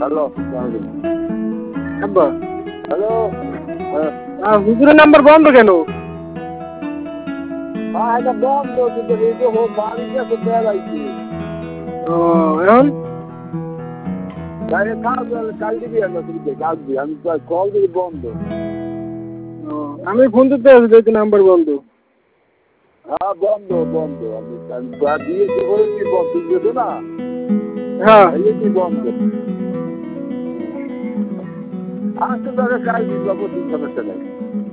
Hello আব্বা hello হুজুরের number বন্ধ কেন? হ্যাঁ এটা বন্ধ কিন্তু এই যে বাড়িতে তো বেড়াইছি ও এখন বাইরে কাল দিবি আমরা কাল দিবি আমি কল দিবি বন্ধ ও, আমি ফোন দিতে আছি যেহেতু নাম্বার বন্ধ। হ্যাঁ বন্ধ বন্ধ আমি দিয়েছি বলেছি বন্ধ দিয়েছো না হ্যাঁ কি বন্ধ আসতে তাহলে কাল দিবি বাবু 3 সমস্যা নেই